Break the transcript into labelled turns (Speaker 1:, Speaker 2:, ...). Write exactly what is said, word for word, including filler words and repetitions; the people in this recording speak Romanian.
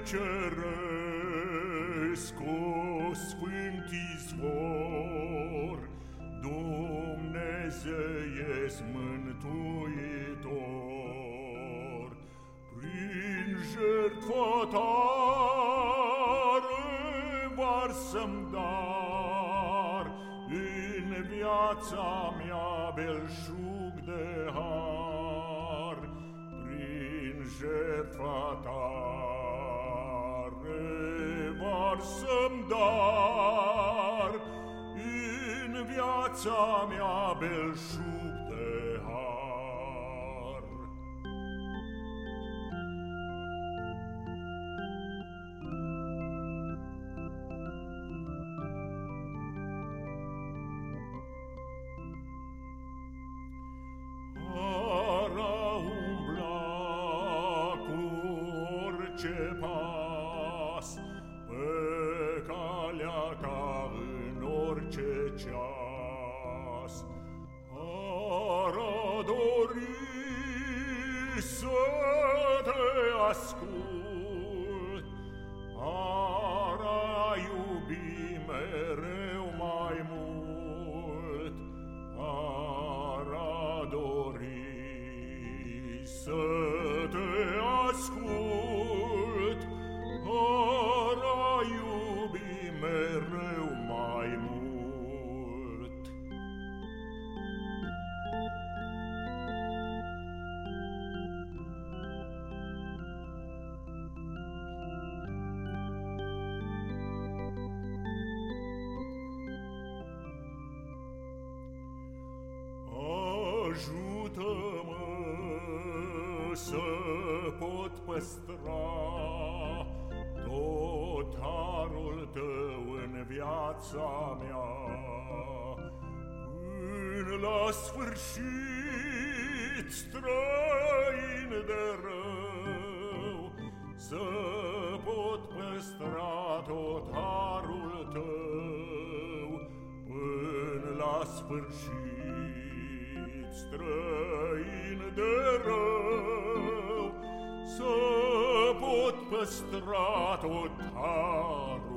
Speaker 1: ceresc, o sfânt izvor, Dumnezeiesc mântuitor. Prin jertfa ta revarsă-mi dar în viața mea belșug de har. Prin jertfa ta revarsă-mi dar în viața mea belșug de har. Ara umbla cu orice pas pe calea ta în orice ceas. Ara dori să te ascult, ara iubi mereu mai mult, ara dori să te ascult, ara iubi mereu mai mult. Ajută-mă să pot păstra tot harul tău în viața mea, până la sfârșit, străin de rău, să pot păstra tot harul tău până la sfârșit, străin de rău, să pot păstra tot harul